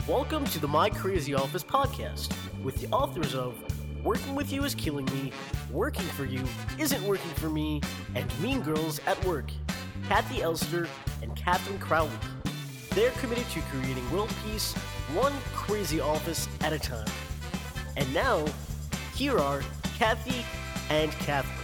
Welcome to the My Crazy Office podcast with the authors of Working With You Is Killing Me, Working For You Isn't Working For Me, and Mean Girls at Work, Kathy Elster and Catherine Crowley. They're committed to creating world peace, one crazy office at a time. And now, here are Kathy and Catherine.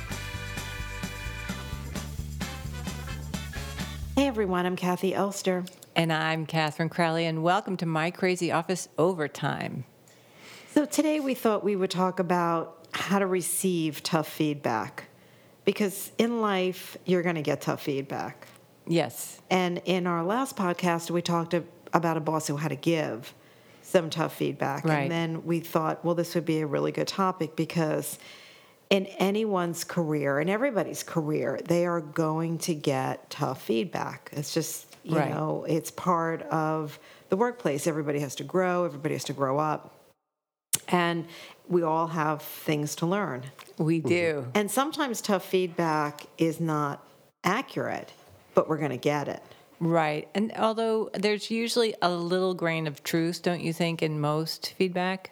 Hey everyone, I'm Kathy Elster. And I'm Catherine Crowley, and welcome to My Crazy Office Overtime. So today we thought we would talk about how to receive tough feedback. Because in life, you're going to get tough feedback. Yes. And in our last podcast, we talked about a boss who had to give some tough feedback. Right. And then we thought, well, this would be a really good topic because in anyone's career, in everybody's career, they are going to get tough feedback. It's just, you Right. know, it's part of the workplace. Everybody has to grow. Everybody has to grow up. And we all have things to learn. We do. And sometimes tough feedback is not accurate, but we're going to get it. Right. And although there's usually a little grain of truth, don't you think, in most feedback?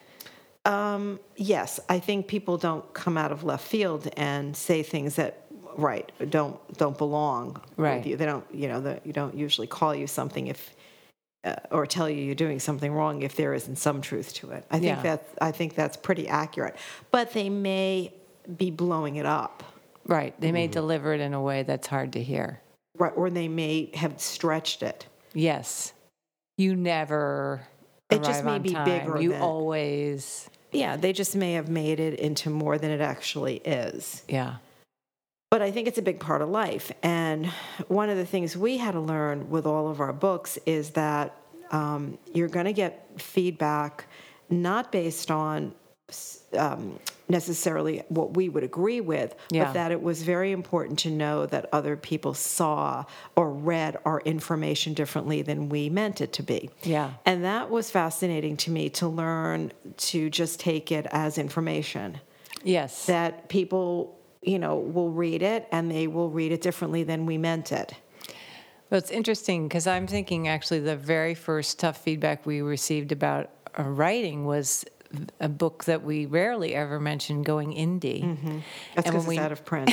Yes, I think people don't come out of left field and say things that don't belong Right. with you. They don't, you don't usually call you something if or tell you you're doing something wrong if there isn't some truth to it. I think that's pretty accurate. But they may be blowing it up. Right. They may deliver it in a way that's hard to hear. Right, or they may have stretched it. Yes. You never It just arrive may on be time. bigger You than- always, Yeah, they just may have made it into more than it actually is. yeah. But I think it's a big part of life. And one of the things we had to learn with all of our books is that you're going to get feedback not based on necessarily what we would agree with, Yeah. but that it was very important to know that other people saw or read our information differently than we meant it to be. Yeah. And that was fascinating to me to learn to just take it as information. Yes. That people, will read it and they will read it differently than we meant it. Well, it's interesting because I'm thinking actually the very first tough feedback we received about writing was a book that we rarely ever mention, Going Indie. Mm-hmm. That's And because when it's out of print.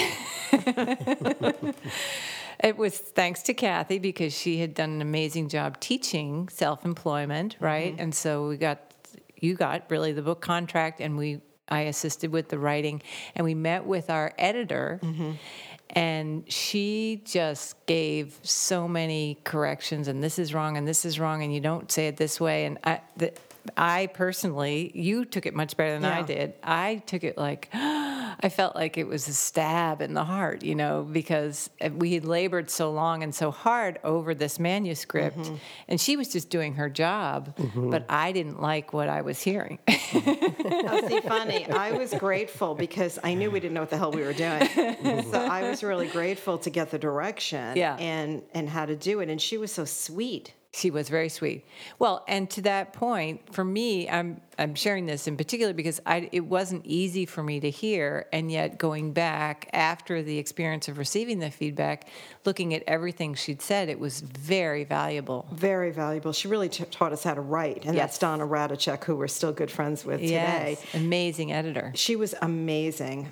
It was thanks to Kathy because she had done an amazing job teaching self-employment, right? Mm-hmm. And so you got really the book contract, and I assisted with the writing, and we met with our editor, and she just gave so many corrections, and this is wrong, and you don't say it this way, and I personally, you took it much better than I Yeah. did. I took it like, I felt like it was a stab in the heart, because we had labored so long and so hard over this manuscript, and she was just doing her job, but I didn't like what I was hearing. Oh, see, funny. I was grateful because I knew we didn't know what the hell we were doing. So I was really grateful to get the direction Yeah. and how to do it. And she was so sweet. She was very sweet. Well, and to that point, for me, I'm sharing this in particular because it wasn't easy for me to hear, and yet going back after the experience of receiving the feedback, looking at everything she'd said, it was very valuable. Very valuable. She really taught us how to write. And Yes. that's Donna Radicek, who we're still good friends with today. Yes, amazing editor. She was amazing.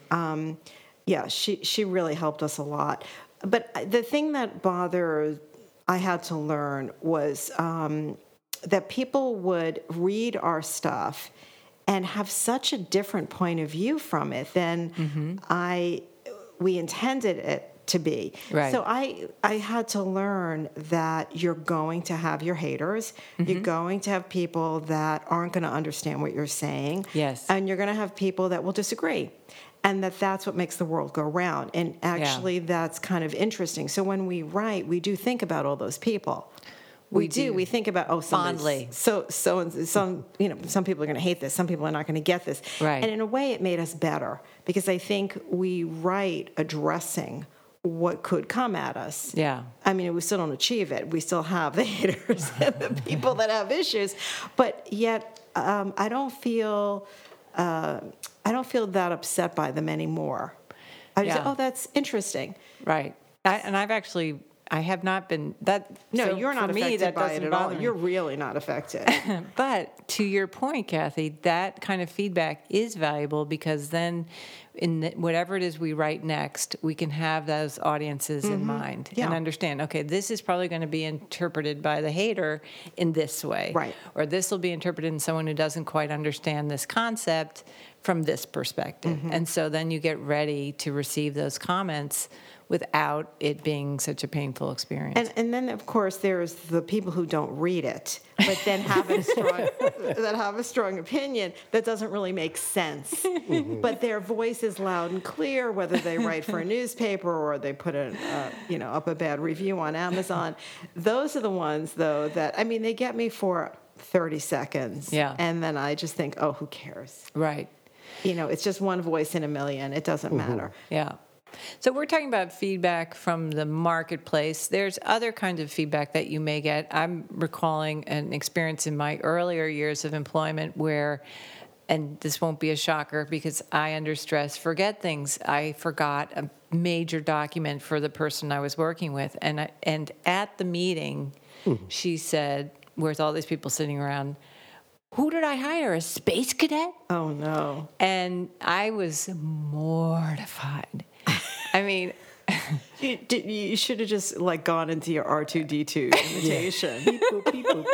She really helped us a lot. But the thing that I had to learn was that people would read our stuff and have such a different point of view from it than we intended it to be. Right. So I had to learn that you're going to have your haters. You're going to have people that aren't going to understand what you're saying. Yes. And you're going to have people that will disagree. And that's what makes the world go round. And actually, that's kind of interesting. So when we write, we do think about all those people. We do. We think about, Fondly. some people are going to hate this. Some people are not going to get this. Right. And in a way, it made us better because I think we write addressing what could come at us. Yeah. I mean, we still don't achieve it. We still have the haters and the people that have issues. But yet, I don't feel that upset by them anymore. I just say, oh, that's interesting. Right. I've actually I have not been that. No, so you're not for me, affected that by it doesn't at all. bother me. You're really not affected. But to your point, Kathy, that kind of feedback is valuable because then whatever it is we write next, we can have those audiences in mind and understand, okay, this is probably going to be interpreted by the hater in this way. Right. Or this will be interpreted in someone who doesn't quite understand this concept from this perspective. And so then you get ready to receive those comments without it being such a painful experience. And then, of course, there's the people who don't read it, but then have a strong opinion that doesn't really make sense. But their voice is loud and clear, whether they write for a newspaper or they put up a bad review on Amazon. Those are the ones, though, that, I mean, they get me for 30 seconds. Yeah. And then I just think, oh, who cares? Right. It's just one voice in a million. It doesn't matter. Yeah. So we're talking about feedback from the marketplace. There's other kinds of feedback that you may get. I'm recalling an experience in my earlier years of employment where, and this won't be a shocker because I, under stress, forget things. I forgot a major document for the person I was working with. And at the meeting, she said, with all these people sitting around, "Who did I hire? A space cadet?" Oh, no. And I was mortified. I mean, You should have just gone into your R2D2 imitation. Beep, boop, beep, boop.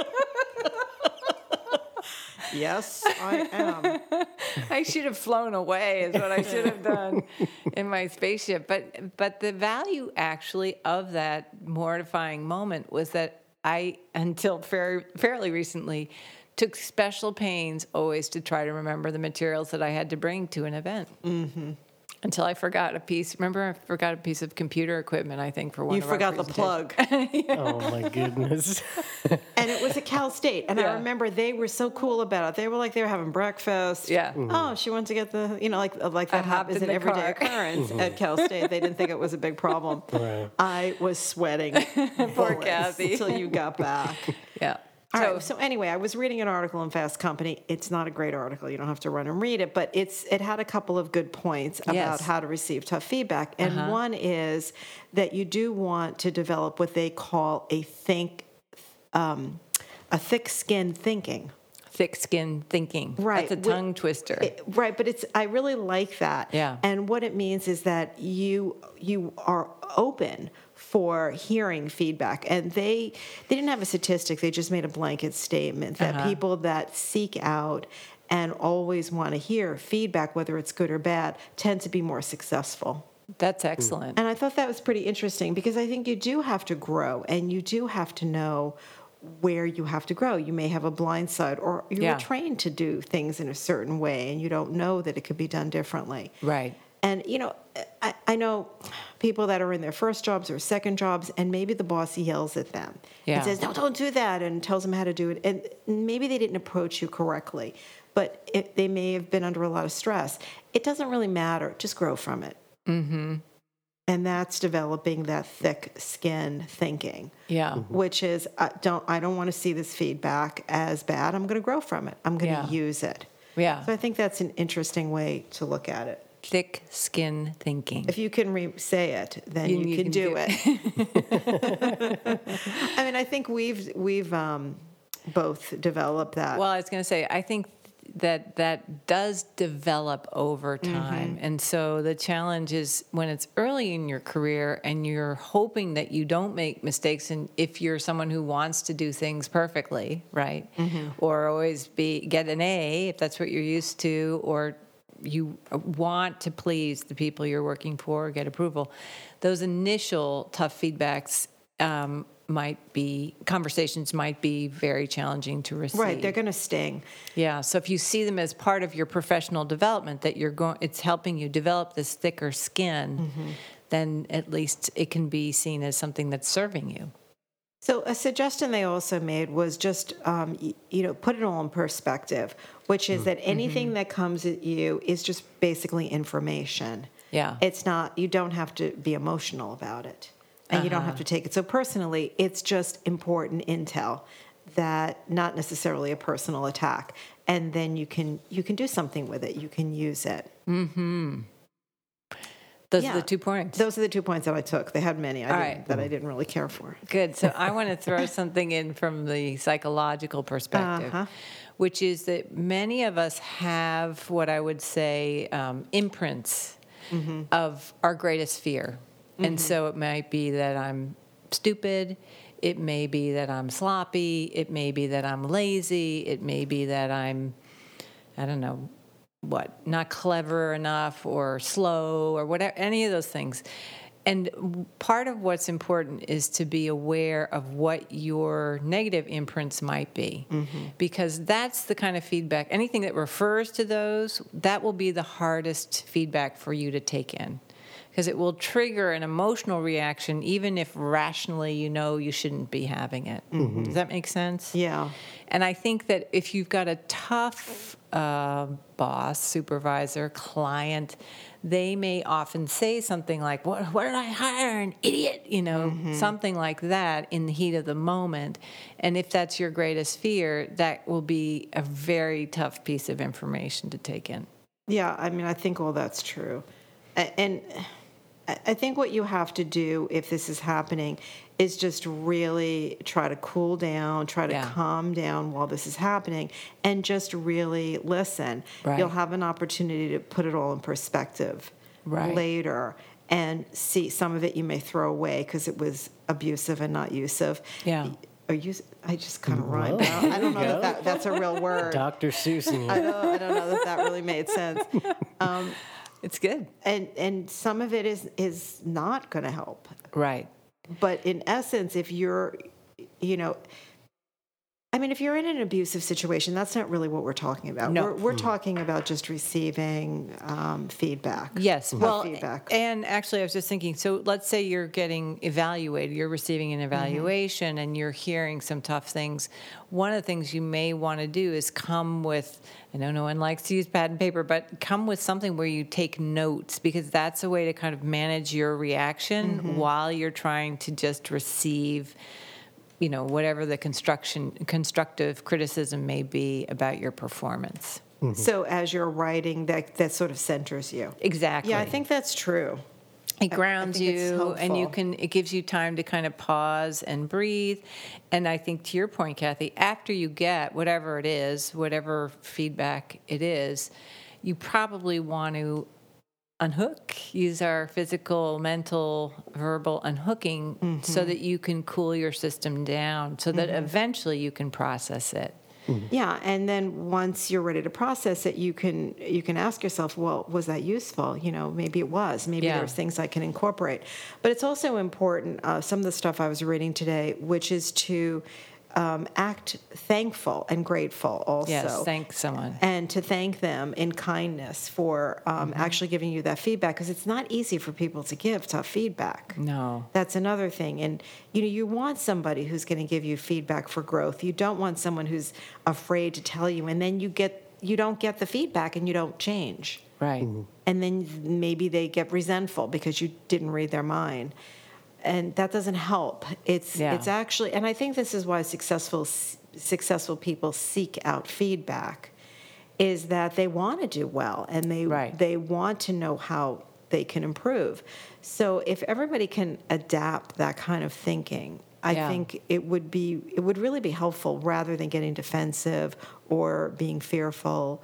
Yes, I am. I should have flown away is what I should have done in my spaceship. But the value actually of that mortifying moment was that I, until fairly recently, took special pains always to try to remember the materials that I had to bring to an event. Mm-hmm. Until I forgot a piece. Remember, I forgot a piece of computer equipment, I think, for one You of our forgot the plug. Oh, my goodness. And it was at Cal State. And Yeah. I remember they were so cool about it. They were like they were having breakfast. Yeah. Oh, she went to get the, like that hopped is in an the everyday car. occurrence at Cal State. They didn't think it was a big problem. Right. I was sweating. Poor Kathy. Until you got back. Yeah. All right. So anyway, I was reading an article in Fast Company. It's not a great article. You don't have to run and read it, but it had a couple of good points about Yes. how to receive tough feedback. And one is that you do want to develop what they call a thick-skinned thinking. Thick-skinned thinking. Right. That's a tongue twister. Right, but I really like that. Yeah. And what it means is that you are open for hearing feedback. And they didn't have a statistic, they just made a blanket statement that people that seek out and always want to hear feedback, whether it's good or bad, tend to be more successful. That's excellent. And I thought that was pretty interesting because I think you do have to grow and you do have to know where you have to grow. You may have a blind side or you're trained to do things in a certain way and you don't know that it could be done differently. Right. And, I know people that are in their first jobs or second jobs, and maybe the boss yells at them and says, no, don't do that, and tells them how to do it. And maybe they didn't approach you correctly, but they may have been under a lot of stress. It doesn't really matter. Just grow from it. Mm-hmm. And that's developing that thick-skinned thinking. Yeah. Which is, I don't want to see this feedback as bad. I'm going to grow from it. I'm going to use it. Yeah. So I think that's an interesting way to look at it. Thick skin thinking. If you can say it, then you can do it. I mean, I think we've both developed that. Well, I was going to say, I think that does develop over time. And so the challenge is when it's early in your career and you're hoping that you don't make mistakes, and if you're someone who wants to do things perfectly, right? Or always get an A if that's what you're used to, or you want to please the people you're working for, get approval. Those initial tough feedbacks conversations might be very challenging to receive. Right, they're going to sting. Yeah, so if you see them as part of your professional development, that it's helping you develop this thicker skin, then at least it can be seen as something that's serving you. So a suggestion they also made was just, put it all in perspective, which is that anything that comes at you is just basically information. Yeah. It's not, you don't have to be emotional about it. And you don't have to take it so personally. It's just important intel that not necessarily a personal attack. And then you can do something with it. You can use it. Those are the 2 points. Those are the 2 points that I took. They had many right. that I didn't really care for. Good. So I want to throw something in from the psychological perspective, which is that many of us have what I would say imprints of our greatest fear. And so it might be that I'm stupid. It may be that I'm sloppy. It may be that I'm lazy. It may be that I'm, I don't know, not clever enough or slow or whatever, any of those things. And part of what's important is to be aware of what your negative imprints might be, because that's the kind of feedback, anything that refers to those, that will be the hardest feedback for you to take in, because it will trigger an emotional reaction even if rationally you know you shouldn't be having it. Does that make sense? Yeah. And I think that if you've got a tough boss, supervisor, client, they may often say something like, what did I hire, an idiot? Something like that in the heat of the moment. And if that's your greatest fear, that will be a very tough piece of information to take in. Yeah, I mean, I think all that's true. And I think what you have to do if this is happening is just really try to cool down, try to calm down while this is happening, and just really listen. Right. You'll have an opportunity to put it all in perspective later and see some of it you may throw away because it was abusive and not usive. Yeah. I just kind of rhymed out. I don't know that that's a real word. Dr. Seuss. I don't know that really made sense. It's good. And some of it is not going to help. Right. But in essence, if you're, if you're in an abusive situation, that's not really what we're talking about. No. We're talking about just receiving feedback. Yes. Well, feedback. And actually, I was just thinking, so let's say you're getting evaluated, you're receiving an evaluation, and you're hearing some tough things. One of the things you may want to do is come with, I know no one likes to use pad and paper, but come with something where you take notes, because that's a way to kind of manage your reaction while you're trying to just receive, whatever the constructive criticism may be about your performance. So as you're writing, that sort of centers you. Exactly. Yeah, I think that's true. It grounds think it's you, and helpful. it gives you time to kind of pause and breathe. And I think to your point, Kathy, after you get whatever it is, whatever feedback it is, you probably want to use our physical, mental, verbal unhooking so that you can cool your system down so that eventually you can process it. Yeah, and then once you're ready to process it, you can ask yourself, well, was that useful? Maybe it was. Maybe there's things I can incorporate. But it's also important, some of the stuff I was reading today, which is to act thankful and grateful also. Yes, thank someone. And to thank them in kindness for actually giving you that feedback, because it's not easy for people to give tough feedback. No. That's another thing. And, you want somebody who's going to give you feedback for growth. You don't want someone who's afraid to tell you, and then you don't get the feedback and you don't change. Right. And then maybe they get resentful because you didn't read their mind. And that doesn't help. It's actually, and I think this is why successful people seek out feedback, is that they want to do well and they want to know how they can improve. So if everybody can adapt that kind of thinking, I think it would really be helpful rather than getting defensive or being fearful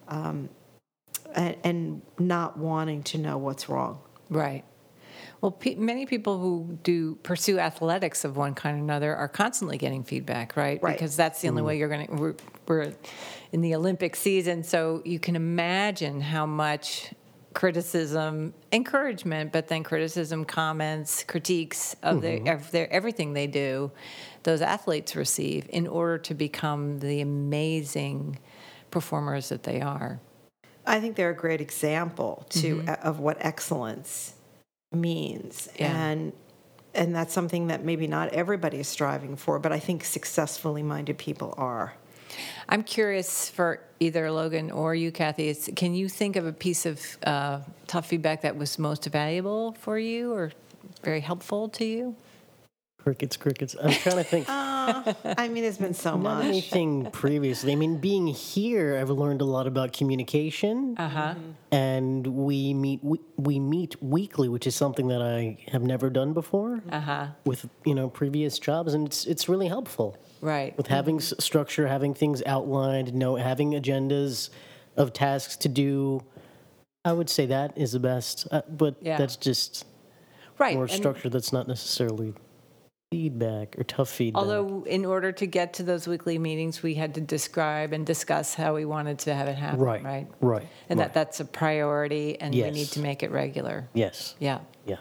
and not wanting to know what's wrong. Right. Well, many people who pursue athletics of one kind or another are constantly getting feedback, right? Because that's the only way you're going to. We're in the Olympic season, so you can imagine how much criticism, encouragement, but then criticism, comments, critiques of their everything they do, those athletes receive in order to become the amazing performers that they are. I think they're a great example of what excellence means, and that's something that maybe not everybody is striving for, but I think successfully minded people are. I'm curious for either Logan or you, Kathy, can you think of a piece of tough feedback that was most valuable for you or very helpful to you? Crickets. I'm trying to think. I mean, there's been so Not much. anything previously. I mean, being here, I've learned a lot about communication. And we meet weekly, which is something that I have never done before. With previous jobs, and it's really helpful. Right. With having structure, having things outlined, having agendas of tasks to do. I would say that is the best, but that's just right. more structure. That's not necessarily feedback or tough feedback. Although, in order to get to those weekly meetings, we had to describe and discuss how we wanted to have it happen. Right. And that's a priority, and we need to make it regular. Yes. Yeah. Yeah.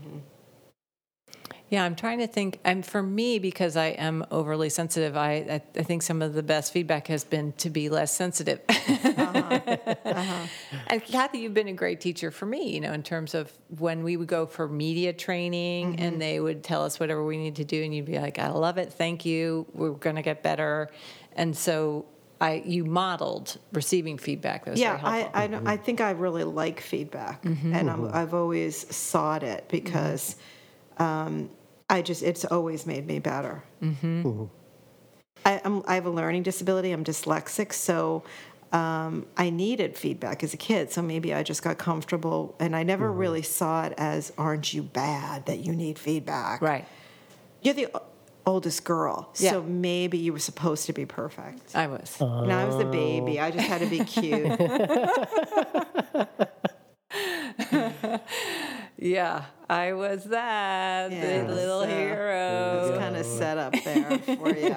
Yeah, I'm trying to think. And for me, because I am overly sensitive, I think some of the best feedback has been to be less sensitive. And Kathy, you've been a great teacher for me, in terms of when we would go for media training and they would tell us whatever we need to do, and you'd be like, I love it, thank you, we're going to get better. And so you modeled receiving feedback. That was very helpful. I think I really like feedback, and I've always sought it because it's always made me better. I have a learning disability. I'm dyslexic, so I needed feedback as a kid. So maybe I just got comfortable, and I never really saw it as, aren't you bad that you need feedback? Right. You're the oldest girl, so maybe you were supposed to be perfect. I was. And I was the baby. I just had to be cute. Yeah, I was that, the little hero. It's kind of set up there for you.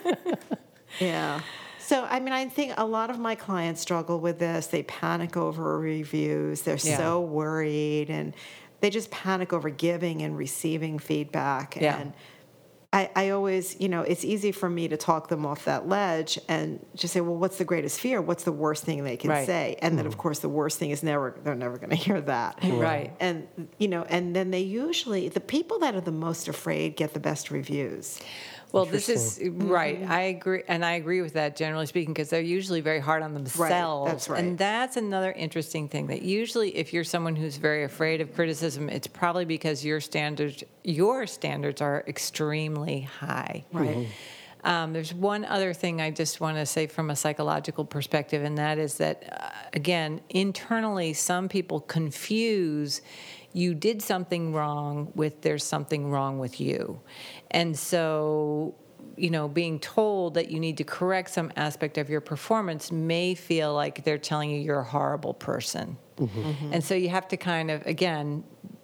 Yeah. So, I mean, I think a lot of my clients struggle with this. They panic over reviews. They're so worried, and they just panic over giving and receiving feedback. And I always, it's easy for me to talk them off that ledge and just say, well, what's the greatest fear? What's the worst thing they can say? And then, of course, the worst thing is they're never going to hear that. Right. And, and then the people that are the most afraid get the best reviews. Well, this is right. I agree. And I agree with that, generally speaking, because they're usually very hard on themselves. Right. That's right. And that's another interesting thing, that usually if you're someone who's very afraid of criticism, it's probably because your standards are extremely high. Right. There's one other thing I just want to say from a psychological perspective, and that is that, again, internally, some people confuse you did something wrong with there's something wrong with you. And so, being told that you need to correct some aspect of your performance may feel like they're telling you you're a horrible person. And so you have to kind of, again,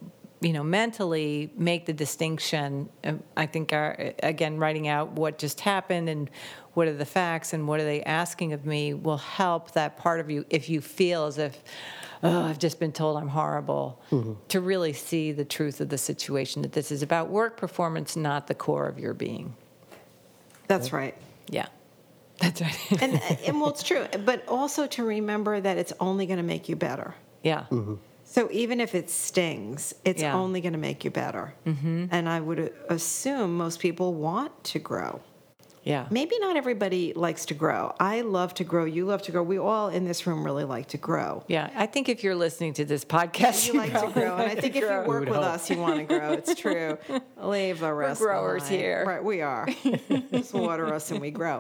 mentally make the distinction. I think, again, writing out what just happened and what are the facts and what are they asking of me will help that part of you, if you feel as if, I've just been told I'm horrible, to really see the truth of the situation, that this is about work performance, not the core of your being. That's right. Yeah, that's right. and well, it's true. But also to remember that it's only going to make you better. Yeah. So even if it stings, it's only going to make you better. And I would assume most people want to grow. Yeah. Maybe not everybody likes to grow. I love to grow. You love to grow. We all in this room really like to grow. Yeah. I think if you're listening to this podcast, you like to grow. And I think if you work with us, you want to grow. It's true. Leave the rest We're growers behind. here. Right, we are. Just water us and we grow.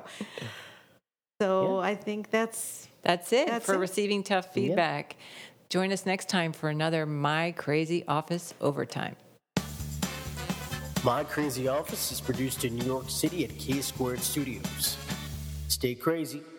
So I think that's it for receiving tough feedback. Join us next time for another My Crazy Office Overtime. My Crazy Office is produced in New York City at K Squared Studios. Stay crazy.